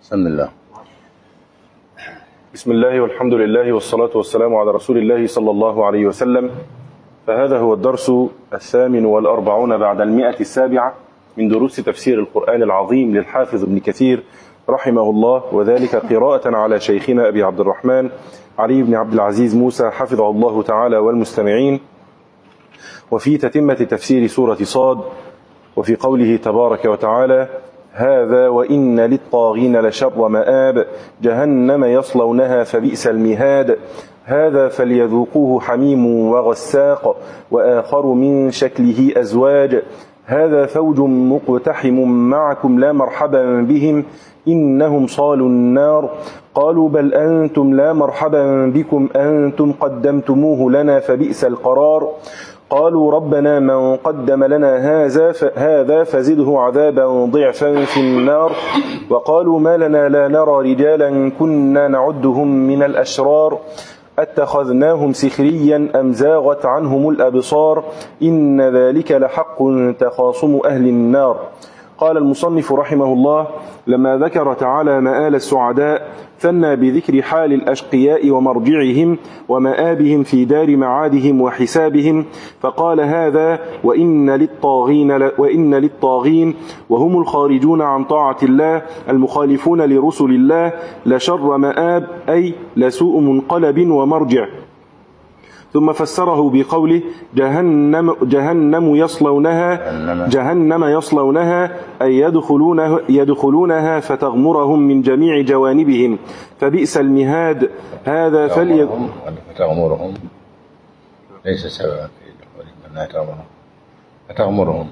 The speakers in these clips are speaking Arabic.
بسم الله. بسم الله والحمد لله والصلاة والسلام على رسول الله صلى الله عليه وسلم. فهذا هو الدرس 48 بعد 107 من دروس تفسير القرآن العظيم للحافظ ابن كثير رحمه الله، وذلك قراءة على شيخنا أبي عبد الرحمن علي بن عبد العزيز موسى حفظه الله تعالى والمستمعين، وفي تتمة تفسير سورة صاد، وفي قوله تبارك وتعالى: هذا وإن للطاغين لشر مآب جهنم يصلونها فبئس المهاد هذا فليذوقوه حميم وغساق وآخر من شكله أزواج هذا فوج مقتحم معكم لا مرحبا بهم إنهم صالوا النار قالوا بل أنتم لا مرحبا بكم أنتم قدمتموه لنا فبئس القرار قالوا ربنا من قدم لنا هذا فزده عذابا ضعفا في النار وقالوا ما لنا لا نرى رجالا كنا نعدهم من الأشرار اتخذناهم سخريا أم زاغت عنهم الأبصار إن ذلك لحق تخاصم أهل النار. قال المصنف رحمه الله: لما ذكر تعالى مآل السعداء ثنى بذكر حال الأشقياء ومرجعهم ومآبهم في دار معادهم وحسابهم، فقال: هذا وإن للطاغين وهم الخارجون عن طاعة الله المخالفون لرسل الله لشر مآب، أي لسوء منقلب ومرجع. ثم فسره بقوله: جهنم يصلونها أي يدخلونها فتغمرهم من جميع جوانبهم فبئس المهاد. هذا فتغمرهم ليس سببا فتغمرهم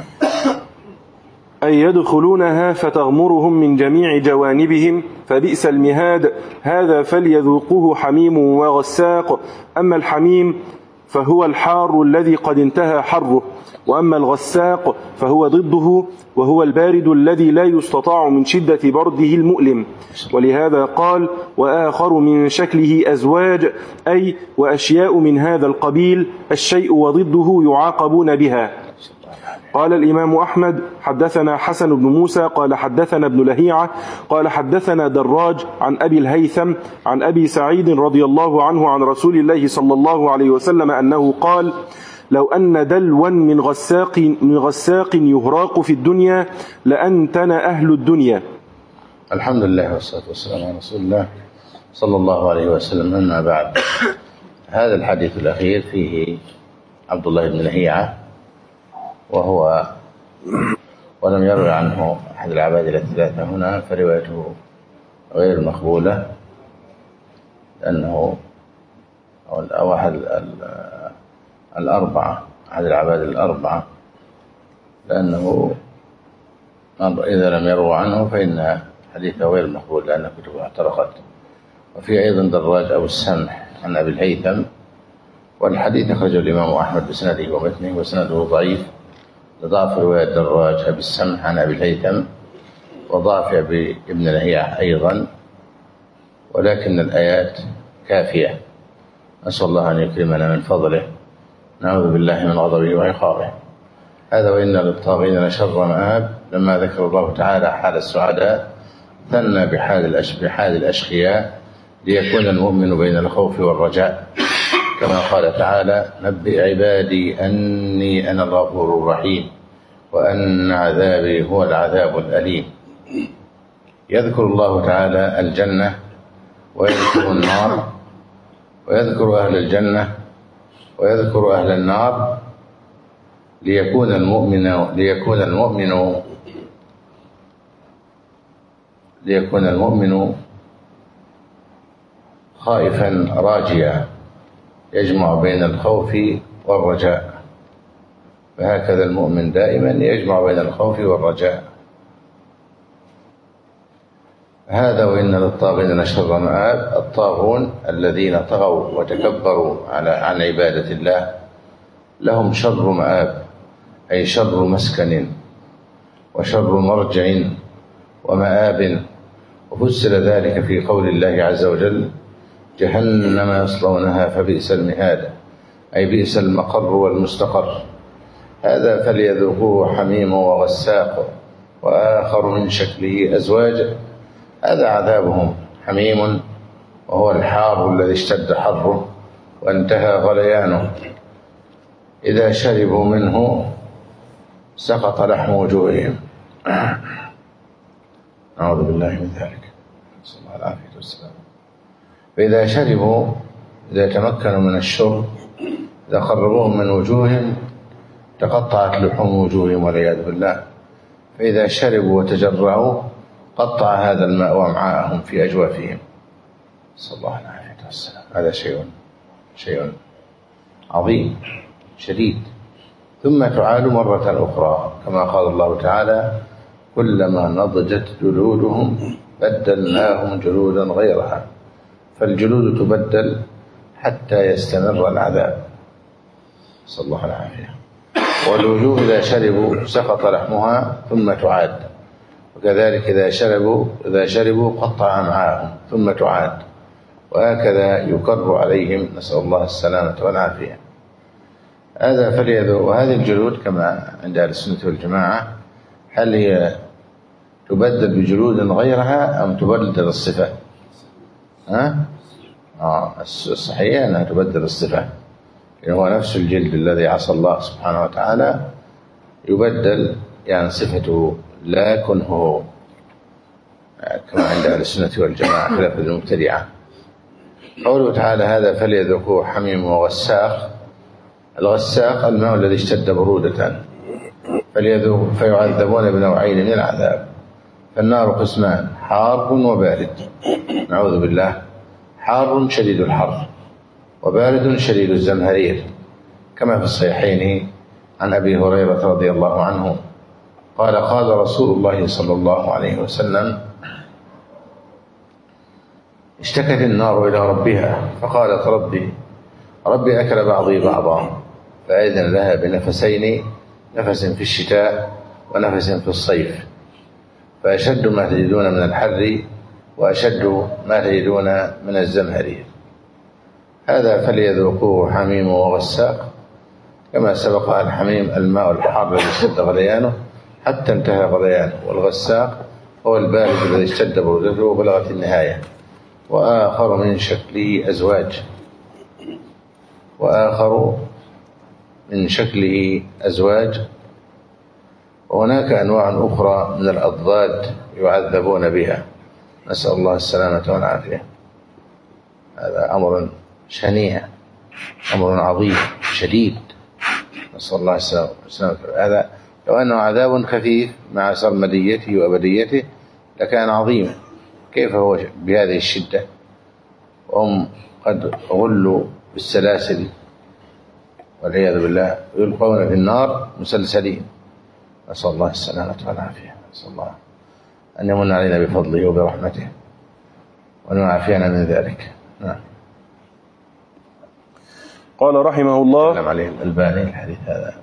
أي يدخلونها فتغمرهم من جميع جوانبهم فبئس المهاد. هذا فليذوقوه حميم وغساق. أما الحميم فهو الحار الذي قد انتهى حره، وأما الغساق فهو ضده وهو البارد الذي لا يستطاع من شدة برده المؤلم. ولهذا قال: وآخر من شكله أزواج، أي وأشياء من هذا القبيل الشيء وضده يعاقبون بها. قال الإمام أحمد: حدثنا حسن بن موسى قال حدثنا ابن لهيعة قال حدثنا دراج عن أبي الهيثم عن أبي سعيد رضي الله عنه عن رسول الله صلى الله عليه وسلم أنه قال: لو أن دلوا من غساق يهراق في الدنيا لأنتن أهل الدنيا. الحمد لله والصلاة والسلام على رسول الله صلى الله عليه وسلم. أما بعد، هذا الحديث الأخير فيه عبد الله بن لهيعة، ولم يروي عنه أحد العبادلة الثلاثة هنا، فروايته غير مقبولة، لأنه أو أحد الأربعة، أحد العبادلة الأربعة، لأنه إذا لم يروى عنه فإن حديثه غير مقبول لأن كتبه احترقت. وفي أيضا دراج أبو السمح عن أبي الهيثم، والحديث أخرجه الإمام أحمد بسنده ومتنه وسنده ضعيف لضعف رواية دراج أبي السمح عن أبي الهيثم وضعف أبي ابن لهيعة أيضا، ولكن الآيات كافية. نسأل الله أن يكرمنا من فضله، نعوذ بالله من غضبه وعقابه. هذا وإن للطاغين لشر مآب. لما ذكر الله تعالى حال السعداء ثنى بحال الأشقياء ليكون المؤمن بين الخوف والرجاء، كما قال تعالى: نبئ عبادي أني أنا الغفور الرحيم وأن عذابي هو العذاب الأليم. يذكر الله تعالى الجنة ويذكر النار، ويذكر أهل الجنة ويذكر أهل النار ليكون المؤمن خائفا راجيا يجمع بين الخوف والرجاء، فهكذا المؤمن دائما يجمع بين الخوف والرجاء. هذا وإن للطاغين لشر مآب. الطاغون الذين طغوا وتكبروا عن عبادة الله لهم شر مآب، أي شر مسكن وشر مرجع ومآب. وفسر ذلك في قول الله عز وجل: جهنم يصلونها فبئس المهاد، أي بئس المقر والمستقر. هذا فليذوقوه حميم وغساق وآخر من شكله أزواج. هذا عذابهم حميم وهو الحار الذي اشتد حره وانتهى غليانه، إذا شربوا منه سقط لحم وجوههم. أعوذ بالله من ذلك، نسأل الله العافية والسلام. فإذا شربوا، إذا تمكنوا من الشرب، إذا قربوهم من وجوههم تقطعت لحوم وجوههم والعياذ بالله. فإذا شربوا وتجرعوا قطع هذا الماء وامعاءهم في أجوافهم، نسأل الله العافية والسلام. هذا شيء عظيم شديد. ثم تعاد مرة أخرى كما قال الله تعالى: كلما نضجت جلودهم بدلناهم جلودا غيرها. فالجلود تبدل حتى يستمر العذاب، نسأل الله العافية. والوجوه إذا شربوا سقط لحمها ثم تعاد، وكذلك إذا شربوا قطع أمعاءهم ثم تعاد، وهكذا يكر عليهم، نسأل الله السلامة والعافية. هذا فليذوق. وهذه الجلود كما عند أهل السنة والجماعة، هل هي تبدل بجلود غيرها أم تبدل الصفة؟ الصحيح أنها تبدل الصفة، لأنه هو نفس الجلد الذي عصى الله سبحانه وتعالى يبدل يعني صفته لا كنه، كما عند أهل السنة والجماعة خلاف المبتدعة. قوله تعالى: هذا فليذوقوه حميم وغساق. الغساق الماء الذي اشتد برودة، فيعذبون بنوعين من العذاب. فالنار قسمان: حار وبارد، نعوذ بالله. حار شديد الحر، وبارد شديد الزمهرير، كما في الصحيحين عن أبي هريرة رضي الله عنه قال: قال رسول الله صلى الله عليه وسلم: اشتكت النار إلى ربها فقالت: ربي أكل بعضي بعضا، فأذن لها بنفسين، نفس في الشتاء ونفس في الصيف، فأشد ما تجدون من الحر وأشد ما تجدون من الزمهرير. هذا فليذوقوه حميم وغساق. كما سبق، الحميم الماء الحار الذي اشتد غليانه حتى انتهى غليانه، والغساق هو البارد الذي اشتد برودته وبلغت النهاية. وآخر من شكله أزواج، وهناك أنواع أخرى من الأضداد يعذبون بها، نسأل الله السلامة والعافية. هذا أمر شنيع، أمر عظيم شديد، نسأل الله السلامة. هذا لو أنه عذاب خفيف مع سرمديته وأبديته لكان عظيما، كيف هو بهذه الشدة؟ وهم قد غلوا بالسلاسل والعياذ بالله، يلقون في النار مسلسلين، نسأل الله السلامة والعافية. نسأل الله أن يمن علينا بفضله وبرحمته وأن يعافينا من ذلك. نعم. قال رحمه الله: تكلم عليه الألباني الحديث هذا،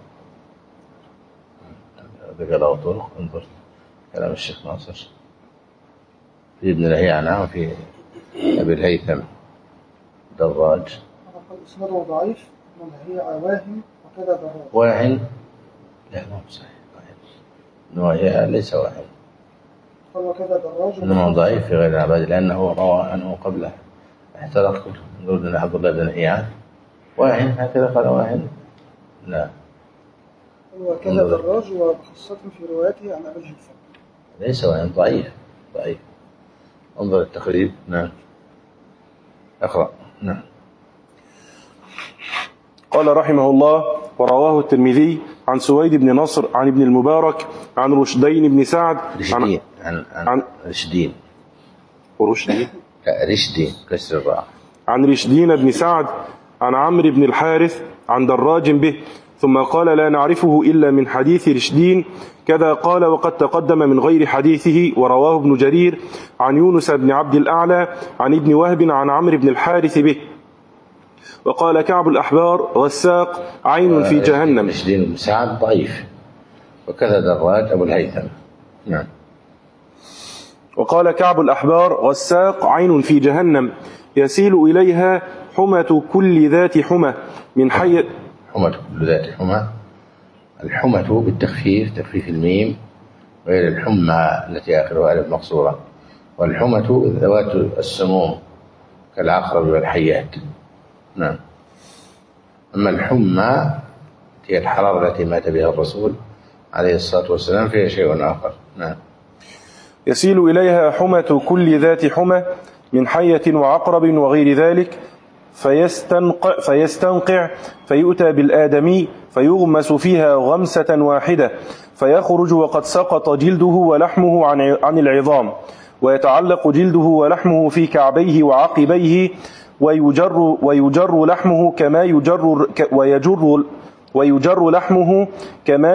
ذكر له طرق، انظر كلام الشيخ ناصر في ابن لهيعة وفي أبي الهيثم دراج. اسمه ضعيف وهي واهم وكذا دراج. واهم؟ لا ما هو صحيح. وهي ليس واهم، وكذا دراج، إنما ضعيف في غير العباد، لأنه روى عنه قبله احترق كتب نور عبد الله بن إياد. واهم هكذا قال واهم؟ لا، وكذا دراج، وخاصة في روايته عن أبي الهيثم. ليس واهم، ضعيف. انظر التقريب. نعم، اقرأ. نعم. قال رحمه الله: ورواه الترمذي عن سويد بن نصر عن ابن المبارك عن رشدين بن سعد كسر الراء، عن رشدين بن سعد عن عمرو بن الحارث عن دراج به، ثم قال: لا نعرفه إلا من حديث رشدين كذا قال، وقد تقدم من غير حديثه. ورواه ابن جرير عن يونس بن عبد الأعلى عن ابن وهب عن عمرو بن الحارث به. وقال كعب الأحبار: غساق عين في جهنم. رشدين بن سعد ضعيف، وكذا دراج أبو الهيثم. نعم. وقال كعب الأحبار: غساق عين في جهنم يسيل إليها حمة كل ذات حمة من حي. حمة كل ذات حمة، الحمة بالتخفيف، تخفيف الميم، غير الحمى التي آخرها ألف مقصورة. والحمة ذوات السموم كالعقرب والحيات. نعم. أما الحمى هي الحرارة التي مات بها الرسول عليه الصلاة والسلام فيها شيء آخر. نعم. يسيل إليها حمة كل ذات حمى من حية وعقرب وغير ذلك فيستنقع فيؤتى بالآدمي فيغمس فيها غمسة واحدة فيخرج وقد سقط جلده ولحمه عن العظام، ويتعلق جلده ولحمه في كعبيه وعقبيه، ويجر لحمه كما ويجر لحمه كما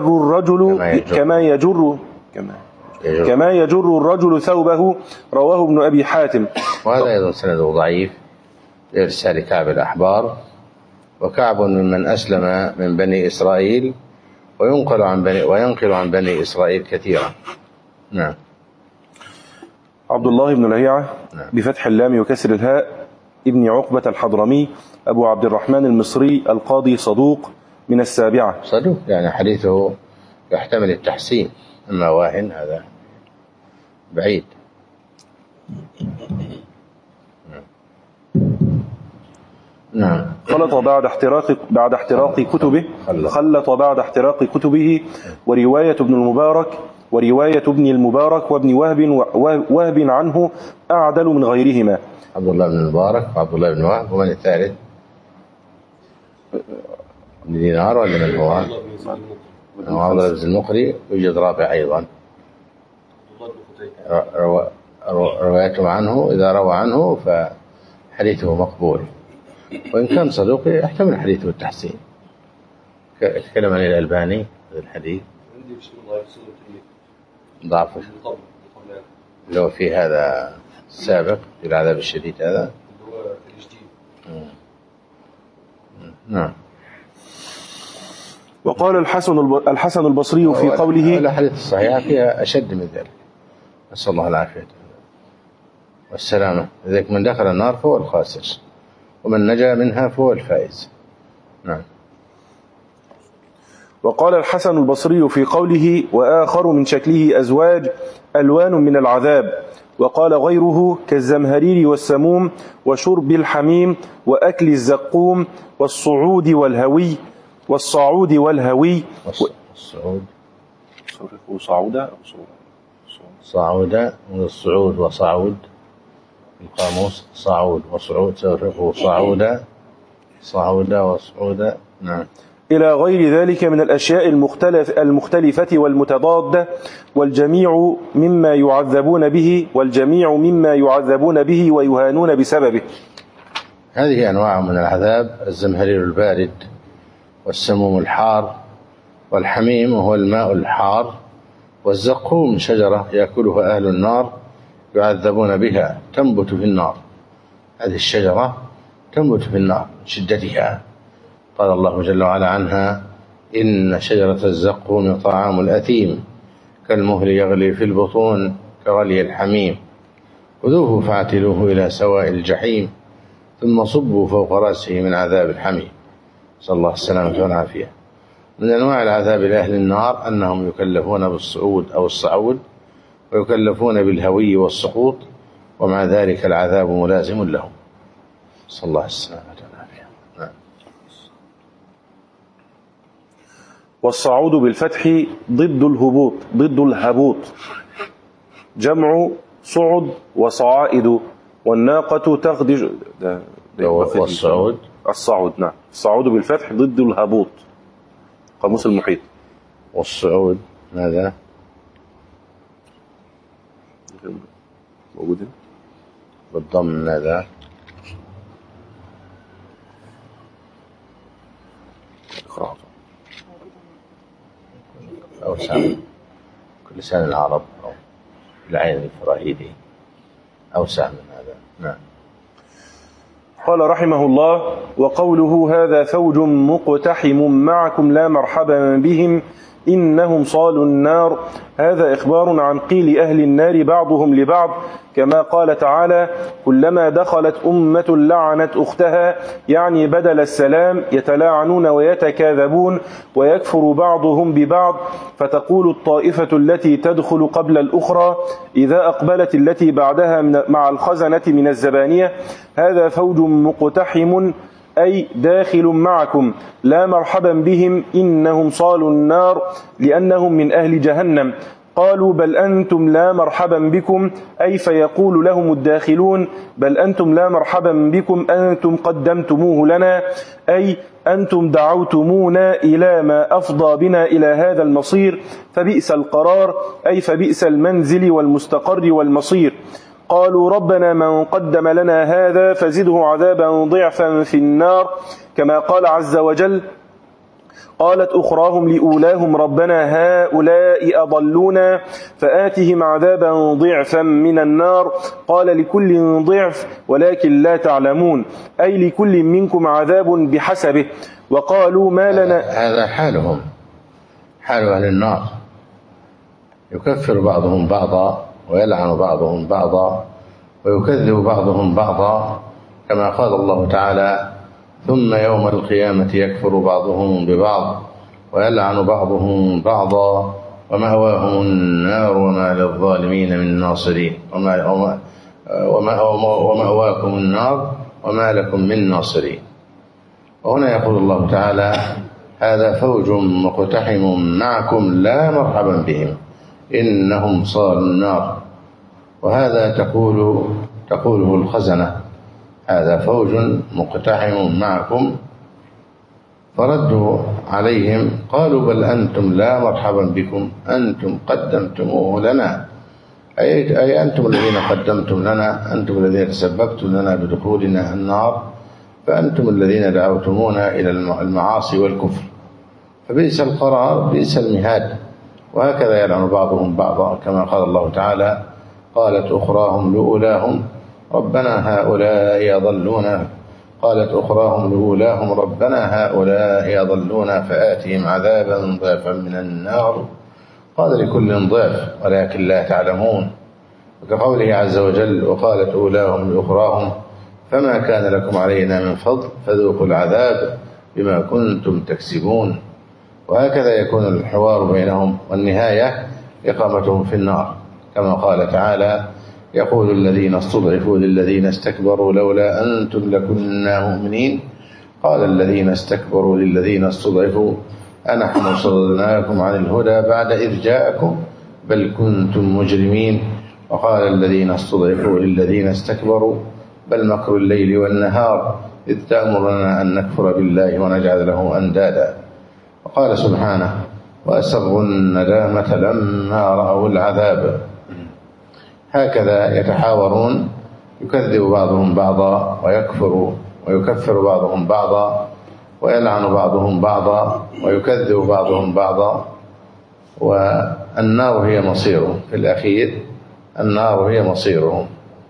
يجر الرجل ثوبه. رواه ابن أبي حاتم. وهذا أيضا سنده ضعيف لإرسال كعب الأحبار، وكعب ممن أسلم من بني إسرائيل وينقل عن بني إسرائيل كثيرا. نعم. عبد الله بن لهيعة بفتح اللام وكسر الهاء ابن عقبة الحضرمي أبو عبد الرحمن المصري القاضي، صدوق من السابعة. صدوق يعني حديثه يحتمل التحسين، أما واهن هذا بعيد. نعم. خلط بعد احتراق كتبه ورواية ابن المبارك وابن وهب عنه أعدل من غيرهما. عبد الله بن المبارك وعبد الله بن وهب، ومن الثالث؟ ابن دينار ولا من هو؟ عبد الله بن المقري. يوجد رابع أيضا روايته عنه، إذا روى عنه فحديثه مقبول، وإن كان صدوق يحتمل حديثه التحسين. تكلم عن الألباني هذا الحديث ضعفه لو في هذا السابق في العذاب الشديد هذا. نعم. وقال الحسن البصري في قوله: الأحاديث الصحيحة فيها أشد من ذلك، نسأل الله العافية والسلامة. لذلك من دخل النار فهو الخاسر، ومن نجا منها فهو الفائز. نعم. وقال الحسن البصري في قوله: وآخر من شكله أزواج ألوان من العذاب. وقال غيره: كالزمهرير والسموم وشرب الحميم وأكل الزقوم والصعود والهوي والصعود والهوي صعود والصعود وصعود القاموس صعود وصعود سيرفقه صعود وصعود. نعم. إلى غير ذلك من الأشياء المختلفة والمتضادة، والجميع مما يعذبون به ويهانون بسببه. هذه أنواع من العذاب: الزمهرير البارد، والسموم الحار، والحميم وهو الماء الحار، والزقوم شجرة يأكلها أهل النار يعذبون بها، تنبت في النار. هذه الشجرة تنبت في النار من شدتها. قال الله جل وعلا عنها: إن شجرة الزقوم طعام الأثيم كالمهل يغلي في البطون كغلي الحميم خذوه فاعتلوه إلى سواء الجحيم ثم صبوا فوق رأسه من عذاب الحميم. صلى الله السلامة والعافية. من أنواع العذاب لأهل النار أنهم يكلفون بالصعود أو الصعود، ويكلفون بالهوي والسقوط، ومع ذلك العذاب ملازم لهم. صلى الله السلامة والعافية. نعم. والصعود بالفتح ضد الهبوط جمع صعد وصعائد، والناقة تخدج. الصعود نعم. الصعود بالفتح ضد الهبوط، قاموس المحيط. والصعود ماذا؟ موجودين بالضم ماذا؟ أو سام لسان العرب أو العين الفراهيدي أوسع من هذا. نعم. قال رحمه الله: وقوله: هذا فوج مقتحم معكم لا مرحبا بهم إنهم صالوا النار. هذا إخبار عن قيل أهل النار بعضهم لبعض، كما قال تعالى: كلما دخلت أمة لعنت أختها، يعني بدل السلام يتلاعنون ويتكاذبون ويكفر بعضهم ببعض، فتقول الطائفة التي تدخل قبل الأخرى إذا أقبلت التي بعدها مع الخزنة من الزبانية: هذا فوج مقتحم، أي داخل معكم، لا مرحبا بهم، إنهم صالوا النار، لأنهم من أهل جهنم. قالوا: بل أنتم لا مرحبا بكم، أي فيقول لهم الداخلون: بل أنتم لا مرحبا بكم، أنتم قدمتموه لنا، أي أنتم دعوتمونا إلى ما أفضى بنا إلى هذا المصير، فبئس القرار، أي فبئس المنزل والمستقر والمصير. قالوا: ربنا من قدم لنا هذا فزده عذابا ضعفا في النار، كما قال عز وجل: قالت أخراهم لأولاهم ربنا هؤلاء أضلونا فآتهم عذابا ضعفا من النار. قال: لكل ضعف ولكن لا تعلمون، أي لكل منكم عذاب بحسبه. وقالوا: ما لنا. هذا حالهم، حال أهل النار، يكفر بعضهم بعضا ويلعن بعضهم بعضا ويكذب بعضهم بعضا، كما قال الله تعالى: ثم يوم القيامة يكفر بعضهم ببعض ويلعن بعضهم بعضا ومأواهم النار وما للظالمين من ناصرين، ومأواكم النار وما لكم من ناصرين. وهنا يقول الله تعالى: هذا فوج مقتحم معكم لا مرحبا بهم إنهم صالوا النار. وهذا تقوله الخزنة: هذا فوج مقتحم معكم. فردوا عليهم قالوا: بل أنتم لا مرحبا بكم، أنتم قدمتموه لنا، أي أنتم الذين قدمتم لنا، أنتم الذين تسببتم لنا بدخولنا النار، فأنتم الذين دعوتمونا إلى المعاصي والكفر، فبئس القرار، بئس المهاد. وهكذا يلعن بعضهم بعضا، كما قال الله تعالى: قالت أخراهم لأولاهم ربنا هؤلاء أضلونا، قالت أخراهم لأولاهم ربنا هؤلاء أضلونا فآتهم عذابا ضعفا من النار. قال: لكل ضعف ولكن لا تعلمون. وكقوله عز وجل: وقالت أولاهم لأخراهم فما كان لكم علينا من فضل فذوقوا العذاب بما كنتم تكسبون. وهكذا يكون الحوار بينهم، والنهاية إقامتهم في النار، كما قال تعالى: يقول الذين استضعفوا للذين استكبروا لولا أنتم لكنا مؤمنين، قال الذين استكبروا للذين استضعفوا أنحن صددناكم عن الهدى بعد إذ جاءكم بل كنتم مجرمين. وقال الذين استضعفوا للذين استكبروا بل مكر الليل والنهار إذ تأمرنا أن نكفر بالله ونجعل له أندادا. وقال سبحانه: وأسروا الندامة لما رأوا العذاب. هكذا يتحاورون، يكذب بعضهم بعضا ويكفر بعضهم بعضا ويلعن بعضهم بعضا ويكذب بعضهم بعضا، والنار هي مصيرهم في الأخير، النار هي مصيرهم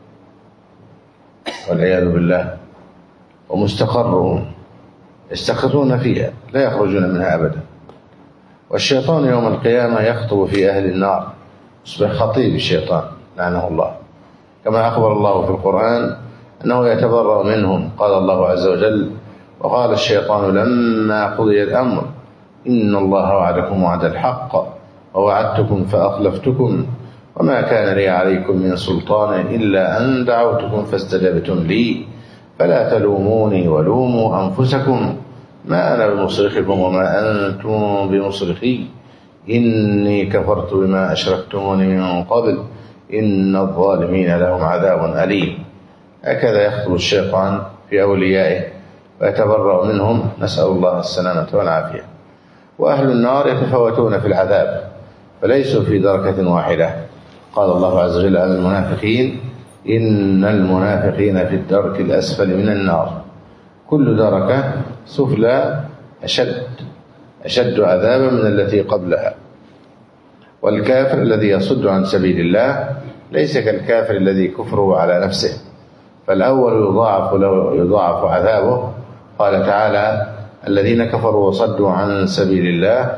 والعياذ بالله، ومستقرهم يستقرون فيها لا يخرجون منها أبدا. والشيطان يوم القيامة يخطب في أهل النار، يصبح خطيب الشيطان لعنه الله، كما أخبر الله في القرآن أنه يتبرأ منهم. قال الله عز وجل: وقال الشيطان لما قضي الأمر إن الله وعدكم وعد الحق ووعدتكم فأخلفتكم وما كان لي عليكم من سلطان إلا أن دعوتكم فاستجبتم لي فلا تلوموني ولوموا أنفسكم ما أنا بمصرخكم وما أنتم بمصرخي إني كفرت بما أشركتموني من قبل إن الظالمين لهم عذاب أليم. هكذا يخطب الشيطان في أوليائه ويتبرأ منهم، نسأل الله السلامة والعافية. وأهل النار يتفاوتون في العذاب فليسوا في دركة واحدة. قال الله عز وجل عن المنافقين: إن المنافقين في الدرك الأسفل من النار. كل دركة سفلى أشد عذابا من التي قبلها. والكافر الذي يصد عن سبيل الله ليس كالكافر الذي كفره على نفسه، فالأول يضاعف عذابه. قال تعالى: الذين كفروا وصدوا عن سبيل الله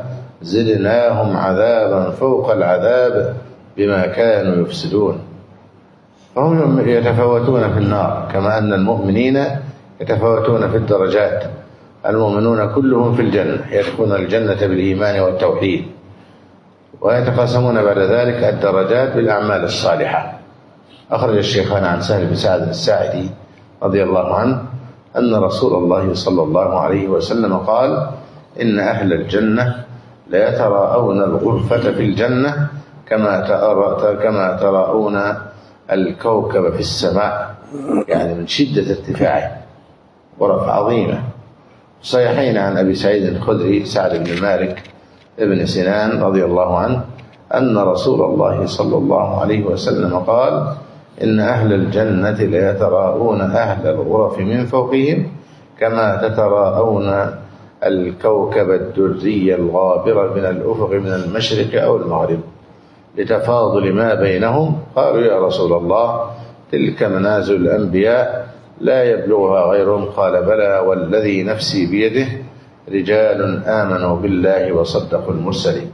زدناهم عذابا فوق العذاب بما كانوا يفسدون. فهم يتفاوتون في النار كما أن المؤمنين يتفاوتون في الدرجات. المؤمنون كلهم في الجنة يدخلون الجنة بالإيمان والتوحيد، ويتقاسمون بعد ذلك الدرجات بالأعمال الصالحة. أخرج الشيخان عن سهل بن سعد الساعدي رضي الله عنه أن رسول الله صلى الله عليه وسلم قال: إن أهل الجنة ليتراءون الغرفة في الجنة كما تراءون الكوكب في السماء، يعني من شدة ارتفاعه، غرف عظيمة. صحيحين عن أبي سعيد الخدري سعد بن مالك ابن سنان رضي الله عنه أن رسول الله صلى الله عليه وسلم قال: إن أهل الجنة ليتراءون أهل الغرف من فوقهم كما تتراءون الكوكب الدري الغابر من الأفق من المشرق أو المغرب لتفاضل ما بينهم. قالوا: يا رسول الله، تلك منازل الأنبياء لا يبلغها غيرهم. قال: بلى والذي نفسي بيده، رجال آمنوا بالله وصدقوا المرسلين.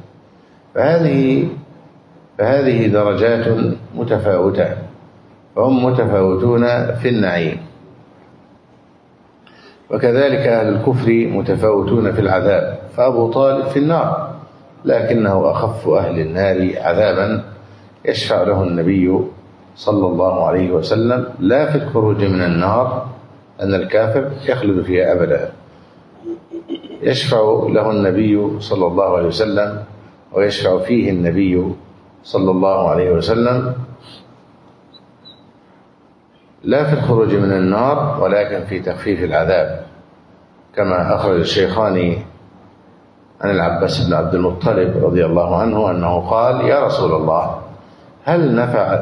فهذه درجات متفاوتة، فهم متفاوتون في النعيم. وكذلك أهل الكفر متفاوتون في العذاب، فأبو طالب في النار لكنه أخف أهل النار عذابا، يشفع له النبي صلى الله عليه وسلم لا في الخروج من النار أن الكافر يخلد فيها أبدا، يشفع له النبي صلى الله عليه وسلم ويشفع فيه النبي صلى الله عليه وسلم لا في الخروج من النار ولكن في تخفيف العذاب، كما أخرج الشيخان عن العباس بن عبد المطلب رضي الله عنه أنه قال: يا رسول الله، هل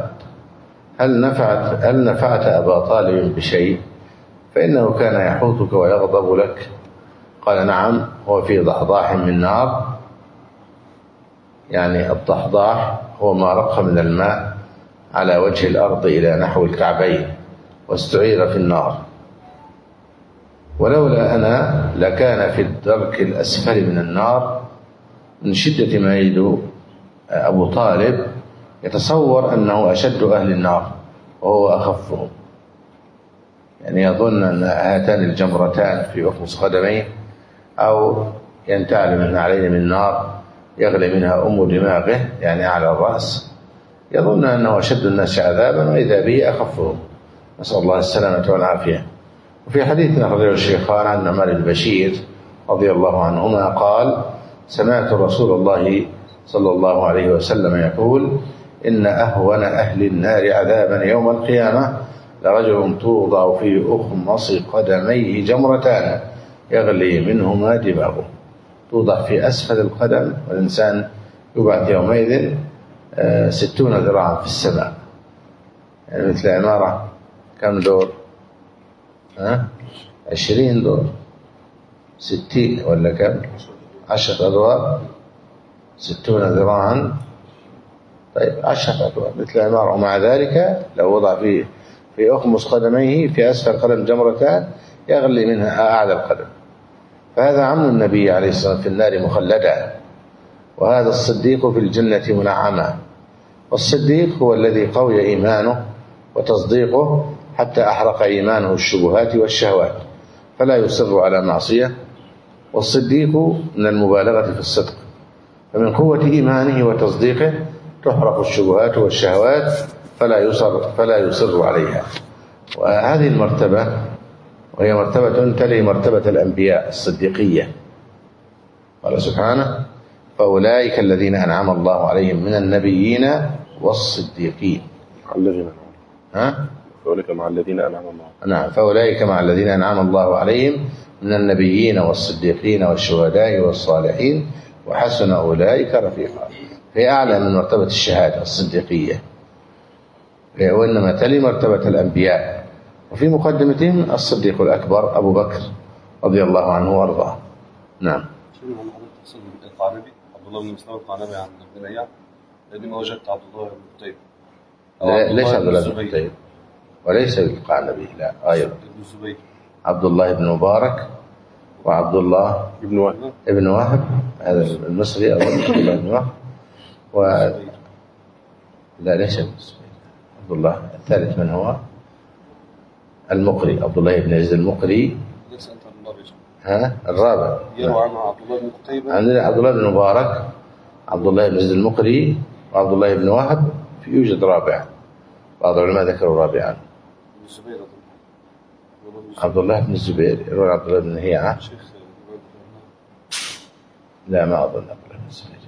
نفعت أبا طالب بشيء؟ فإنه كان يحوطك ويغضب لك. قال: نعم، هو في ضحضاح من نار، يعني الضحضاح هو ما رق من الماء على وجه الأرض إلى نحو الكعبين واستعير في النار، ولولا أنا لكان في الدرك الأسفل من النار. من شدة ما يجد أبو طالب يتصور أنه أشد أهل النار وهو أخفهم، يعني يظن أن هاتان الجمرتان في أخمص قدميه أو ينتعل من عليه من نار يغلي منها دماغه، يعني على الرأس، يظن أنه أشد الناس عذابا وإذا به أخفهم، نسأل الله السلامة والعافية. وفي حديث أخرجه الشيخان عن نعمان بن بشير رضي الله عنهما قال: سمعت رسول الله صلى الله عليه وسلم يقول: إن أهون أهل النار عذابا يوم القيامة لرجل توضع في أخمص قدميه جمرتان يغلي منهما دماغه. توضع في أسفل القدم، والإنسان يبعث يومئذ 60 ذراعا في السماء، يعني مثل عمارة كم دور؟ 20 دور، 60 ولا كم؟ 10 أدوار، 60 ذراعا. طيب 10 أدوار مثل عمارة، ومع ذلك لو وضع في أخمص قدميه في أسفل القدم جمرتان يغلي منها أعلى القدم. فهذا عم النبي عليه الصلاة والسلام في النار مخلدا، وهذا الصديق في الجنة منعما. والصديق هو الذي قوي إيمانه وتصديقه حتى أحرق إيمانه الشبهات والشهوات فلا يصر على معصية. والصديق من المبالغة في الصدق، فمن قوة إيمانه وتصديقه تحرق الشبهات والشهوات فلا يصر عليها. وهذه المرتبة وهي مرتبة تلي مرتبة الأنبياء الصديقية. قال سبحانه: فأولئك الذين أنعم الله عليهم من النبيين والصديقين. فأولئك مع الذين أنعم الله. نعم، فأولئك مع الذين أنعم الله عليهم من النبيين والصديقين والشهداء والصالحين وحسن أولئك رفيقا. هي أعلى من مرتبة الشهادة الصديقية، وإنما تلي مرتبة الأنبياء، وفي مقدمتهم الصديق الأكبر أبو بكر رضي الله عنه وأرضاه. نعم. شنو هم حضرتك تقصد القعنبي عبد الله بن مسلم القعنبي عن ابن رياح؟ لأني ما وجدت عبد الله بن طيب. ليس عبد الله بن طيب وليس القعنبي، لا غيره. عبد الله بن مبارك وعبد الله ابن وهب. ابن وهب هذا المصري أظن عبد الله بن وهب لا ليس عبد الله. الثالث من هو؟ المقري، عبد الله بن يزيد المقري. الرابع يروى عنه عبد الله بن قتيبة. عندنا عبد الله بن مبارك، عبد الله بن يزيد المقري، وعبد الله بن وهب. يوجد رابع، بعض العلماء ذكروا رابعا. عبد الله بن الزبير، يروى عبد الله بن هيعة. لا ما أظن عبد الله بن الزبير.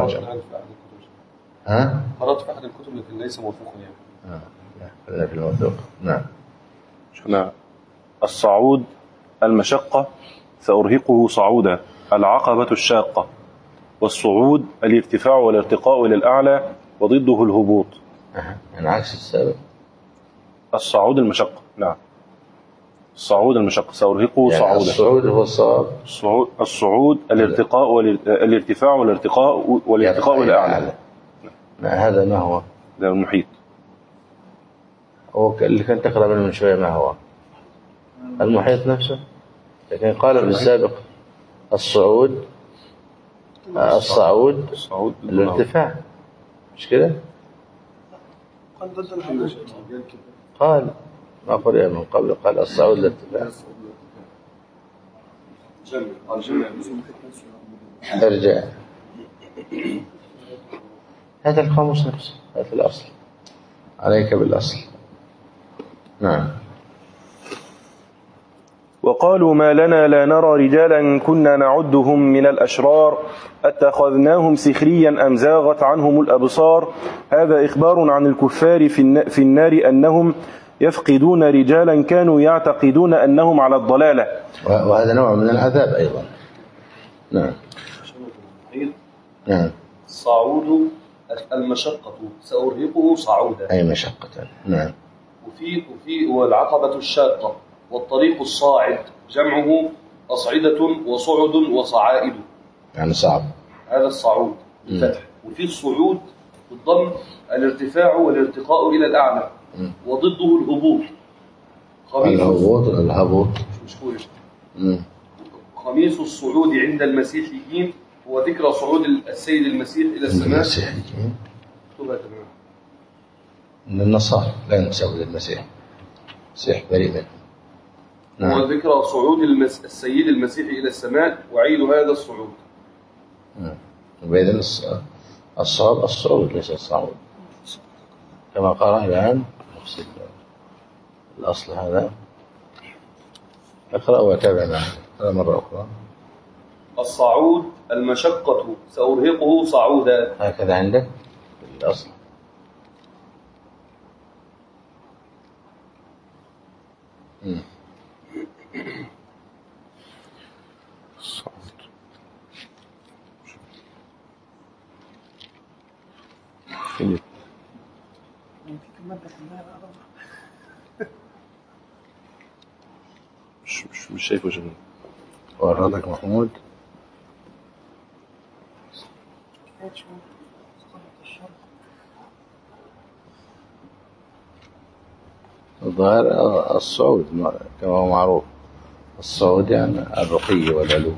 قرأت في أحد الكتب لكن ليس موثوقا يعني. لا في الموثوق. نعم. شفنا الصعود المشقة سأرهقه صعودا، العقبة الشاقة. والصعود الارتفاع والارتقاء إلى الأعلى، وضده الهبوط. يعني عكس السابق. الصعود المشقة، نعم. الصعود المشقة سأرهقه يعني صعودا. الصعود هو الصواب. الصعود الارتقاء الارتفاع والارتقاء إلى الأعلى. هذا ما هو؟ ده المحيط. هو اللي كان تقرأ منه من شوية ما هو؟ المحيط نفسه. لكن قال بالسابق الصعود الارتفاع، مش كده؟ قال ضد الهبوط. قال ما قرئ من قبل، قال الصعود الارتفاع. ارجع هذا القاموس نفسه، هذا الأصل، عليك بالأصل. نعم. وقالوا ما لنا لا نرى رجالا كنا نعدهم من الأشرار اتخذناهم سخريا أم زاغت عنهم الأبصار. هذا إخبار عن الكفار في النار أنهم يفقدون رجالا كانوا يعتقدون أنهم على الضلالة، وهذا نوع من العذاب أيضا. نعم. نعم. الصعود المشقة سأرهقه صعودا، أي مشقة. نعم. وفي والعقبة الشاقة، والطريق الصاعد جمعه أصعدة وصعد وصعائد، يعني صعب. هذا الصعود بالفتح. وفي الصعود بالضم الارتفاع والارتقاء إلى الأعلى، وضده الهبوط. الهبوط خميس الصعود عند المسيحيين هو ذكرى صعود السيد المسيح إلى السماء. المسيحيين من النصارى لا ينسبوا للمسيح، المسيح بريء منه. نعم. هو ذكرى صعود السيد المسيح إلى السماء وعيد هذا الصعود. وبإذن الصعود ليس الصعود كما قرأ الآن نفس الأصل هذا. اقرأ وتابع معنا مرة أخرى. الصعود المشقة سأرهقه صعودا، هكذا عندك الأصل. مش شايفه شنو ورادك محمود. الظاهر الصعود كما هو معروف، الصعود يعني الرقي والعلو.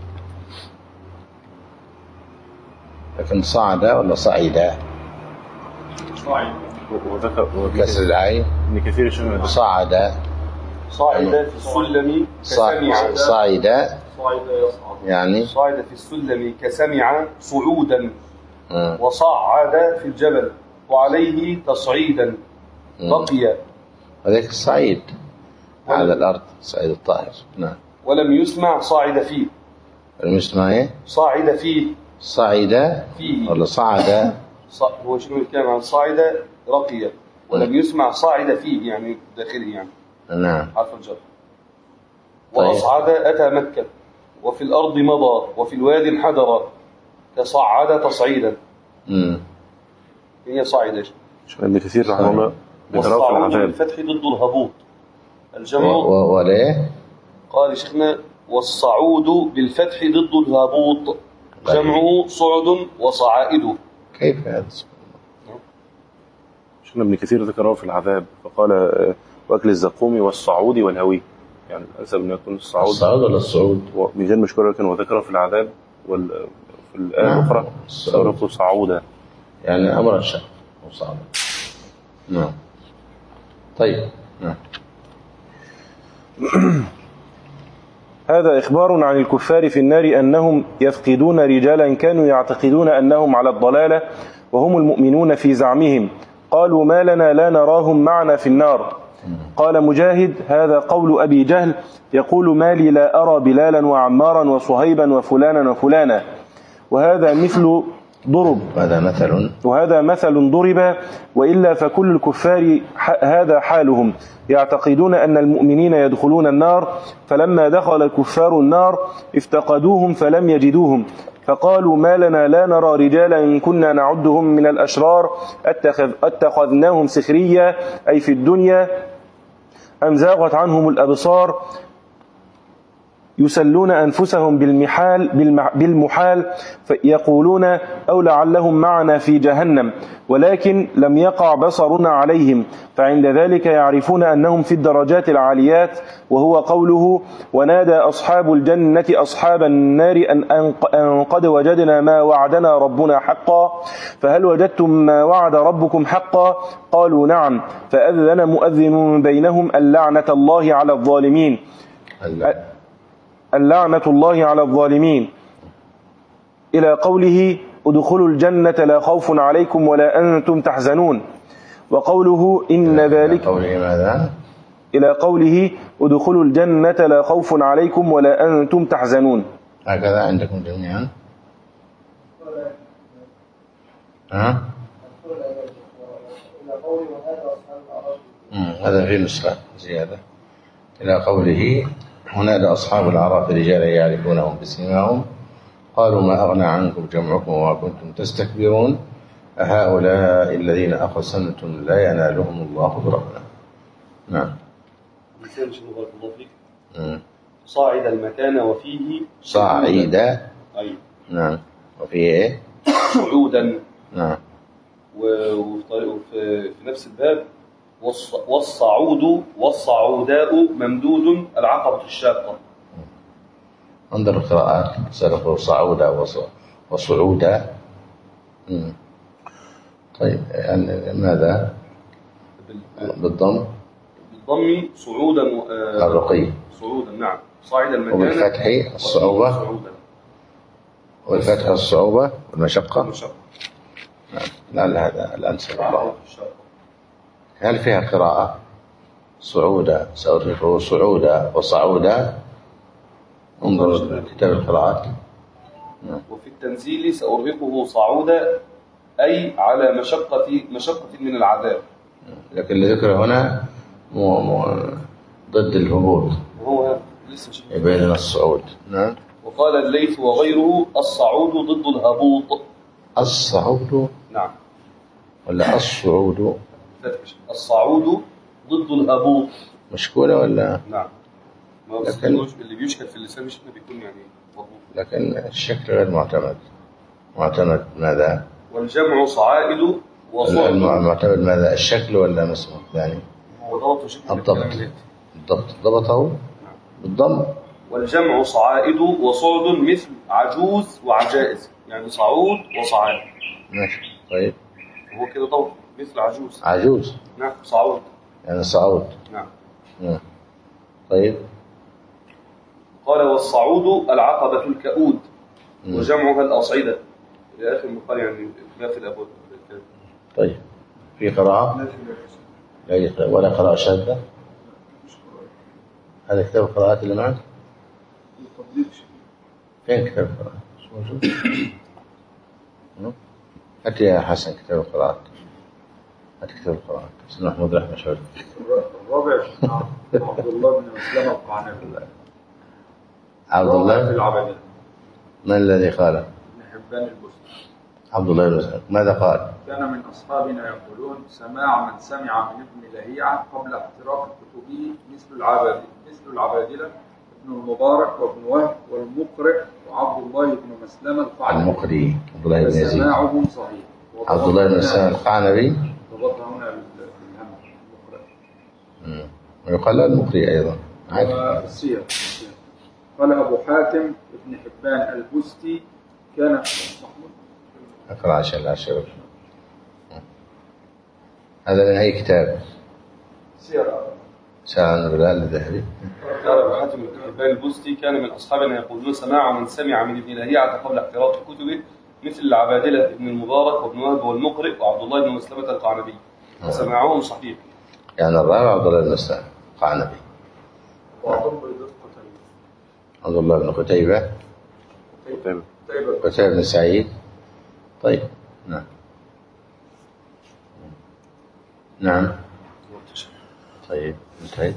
لكن صعد ولا صعد؟ وكسر العين. ابن كثير شنو صعد في السلم كسمع. صعد يعني صعد في السلم كسمع صعودا. وصعد في الجبل وعليه تصعيدا. بقي هذاك الصعيد على الأرض، صعيد الطائر. نعم. ولم يسمع صعد فيه. ولم يسمع ايه؟ صعد فيه. صعد فيه ولا صعد؟ هو شنو الكلام عن صعد رقي، ولم يسمع صعد فيه يعني داخلي يعني. نعم. حرف الجر. وأصعد أتى مكة، وفي الأرض مضى، وفي الوادي انحدر، تصعد تصعيدا. هي صعد ابن كثير رحمه الله والصعود بالفتح ضد الهبوط الجمع. وليه؟ قال شيخنا والصعود بالفتح ضد الهبوط جمعه صعد وصعائد. كيف هذا؟ شيخنا ابن كثير ذكره في العذاب فقال واكل الزقوم والصعود والهوي، يعني الأنسب أن يكون الصعود. الصعود ولا الصعود؟ ميزان مشكور لكن وذكر في العذاب وفي الآية الأخرى سأرهقه صعودا، يعني أمر الشق وصعودا. نعم. طيب. نعم. هذا إخبار عن الكفار في النار أنهم يفقدون رجالا كانوا يعتقدون أنهم على الضلالة وهم المؤمنون في زعمهم، قالوا ما لنا لا نراهم معنا في النار. قال مجاهد هذا قول أبي جهل يقول ما لي لا أرى بلالا وعمارا وصهيبا وفلانا وفلانا. وهذا مثل ضرب، وهذا مثل ضرب، وإلا فكل الكفار هذا حالهم، يعتقدون أن المؤمنين يدخلون النار، فلما دخل الكفار النار افتقدوهم فلم يجدوهم، فقالوا ما لنا لا نرى رجالا كنا نعدهم من الأشرار اتخذناهم سخريا أي في الدنيا أم زاغت عنهم الأبصار يسلون أنفسهم بالمحال فيقولون أو لعلهم معنا في جهنم ولكن لم يقع بصرنا عليهم، فعند ذلك يعرفون أنهم في الدرجات العاليات. وهو قوله ونادى أصحاب الجنة أصحاب النار أن قد وجدنا ما وعدنا ربنا حقا فهل وجدتم ما وعد ربكم حقا قالوا نعم فأذن مؤذن بينهم اللعنة الله على الظالمين. اللعنة الله على الظالمين إلى قوله ادخلوا الجنة لا خوف عليكم ولا أنتم تحزنون. وقوله إن ذلك إلى قوله ادخلوا الجنة لا خوف عليكم ولا أنتم تحزنون. هكذا عندكم جميعا؟ هذا في نسخة زيادة إلى قوله ونادى أصحاب الأعراف رجالا يعرفونهم بسيماهم قالوا ما أغنى عنكم جمعكم وما كنتم تستكبرون أهؤلاء الذين أقسمتم لا ينالهم الله برحمة. نعم. صاعد المكان وفيه صاعد. نعم. وفيه إيه؟ صعودا. نعم. وفي نفس الباب والصعوداء ممدود العقبة الشاقة. انظر القراءات سرقوا صعودا وصعودا. طيب يعني ماذا بالضم صعودا الرقي صعودا. نعم. صاعد المكان وبالفتح الصعوبة والفتح الصعوبة والمشقة. نعم. لعل هذا الأنسب. هل فيها قراءة صعودا سأرهقه صعودا وصعودا؟ انظر كتاب القراءات. وفي التنزيل سأرهقه صعودا أي على مشقة من العذاب. لكن الذكر هنا ضد الهبوط وهو لسه يبين الصعود. نعم. وقال الليث وغيره الصعود ضد الهبوط. الصعود. نعم. ولا الصعود؟ الصعود ضد الهبوط. مشكولة ولا؟ نعم. لكن اللي بيشكل في اللسان مش بيكون يعني مضبوط. لكن الشكل غير معتمد. معتمد ماذا؟ والجمع صعائد وصعد. المعتمد ماذا؟ الشكل ولا مسمى يعني؟ هو ضبط شكل. الضبط ضبطه بالضم. والجمع صعائد وصعد مثل عجوز وعجائز يعني صعود وصعائد. ماشي. طيب. هو كده ضبط مثل عجوز. نعم. صعود يعني صعود. نعم. طيب. قال والصعود العقبة الكؤود وجمعها الأصعدة إلى آخر المقال يعني ما في الأبواب. طيب. في قراءة ولا قراءة شاذة؟ هذا كتاب القراءات اللي معك؟ فين كتاب القراءات؟ مش موجود؟ هات يا حسن كتاب القراءات. هات كتاب القراءات. اسمه محمود رحمة شعور. الرابع عبد الله بن مسلمة القعنبي. عبد الله في العبادة. من الذي قال؟ ابن حبان البستي. عبد الله بن مسلمة ماذا قال؟ كان من أصحابنا يقولون سماع من سمع من ابن لهيعة قبل احتراق كتبه مثل العبادلة ابن المبارك وابن وهب والمقرئ وعبد الله بن مسلمة القعنبي. المقري عبد الله بن يزيد. سماعهم صحيح. عبد الله بن مسلمة القعنبي. ضبطها هنا بالهم المقرئ. ويقال المقري أيضا والسير. قال أبو حاتم ابن حبان البستي كان محمود. أقرأ عشان لا أشرب. هذا من أي كتاب؟ سير سعد بن بلال الذهبي. قال أبو حاتم بن حبان البستي كان من أصحابنا يقولون سماع من سمع من ابن لهيعة قبل احتراق كتبه مثل العبادلة ابن المبارك وابن وهب والمقرئ وعبد الله بن مسلمة القعنبي، وسماعهم صحيح. يعني الرابع عبد الله بن مسلمة القعنبي. عبد الله بن قتيبة بن سعيد. طيب نعم نعم. طيب انتهيت.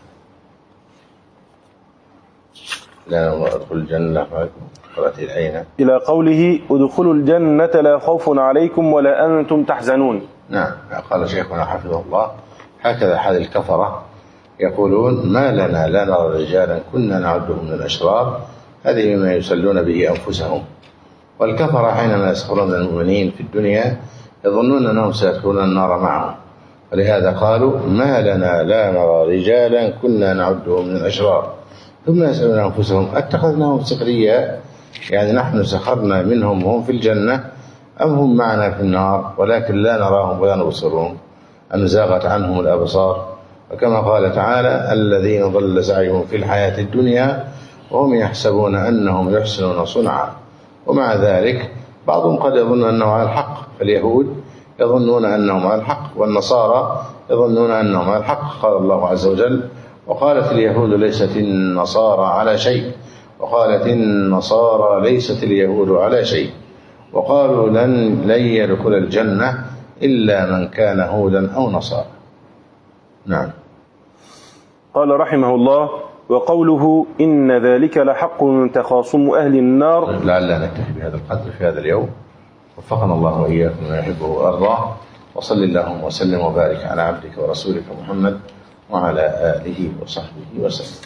لا أدخل الجنة قرأت العين إلى قوله ادخلوا الجنة لا خوف عليكم ولا أنتم تحزنون. نعم. قال شيخنا حفظه الله هكذا حال الكفرة يقولون ما لنا لا نرى رجالا كنا نعدهم من الأشرار، هذه مما يسلون به أنفسهم. والكفرة حينما يسخرون من المؤمنين في الدنيا يظنون أنهم سيدخلون النار معهم، ولهذا قالوا ما لنا لا نرى رجالا كنا نعدهم من الأشرار، ثم يسألون أنفسهم اتخذناهم سخريا، يعني نحن سخرنا منهم وهم في الجنة أم هم معنا في النار ولكن لا نراهم ولا نبصرهم أم زاغت عنهم الأبصار. وكما قال تعالى الذين ضل سعيهم في الحياة الدنيا وهم يحسبون أنهم يحسنون صنعا. ومع ذلك بعضهم قد يظن أنه على الحق، فاليهود يظنون أنهم على الحق والنصارى يظنون أنهم على الحق. قال الله عز وجل وقالت اليهود ليست النصارى على شيء وقالت النصارى ليست اليهود على شيء وقالوا لن يدخل الجنة إلا من كان هودا أو نصارى. نعم. قال رحمه الله وقوله إن ذلك لحق تخاصم أهل النار. لعلنا نكتفي بهذا القدر في هذا اليوم، وفقنا الله وإياكم ما يحبه وأرضاه، وصل اللهم وسلم وبارك على عبدك ورسولك محمد وعلى آله وصحبه وسلم.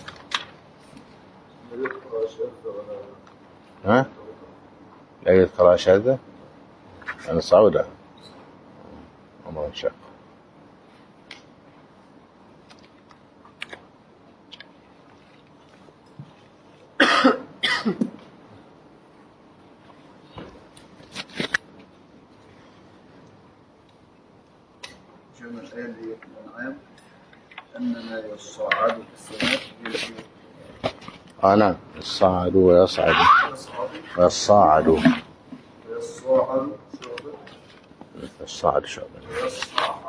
ها؟ لا يذكر شاذة أنا صعودة أمر شاق. جمع الآية اللي في الأنعام أننا يصعد في السماء نعم. الصعد ويصعد ويصعد ويصعد الصعد شعبة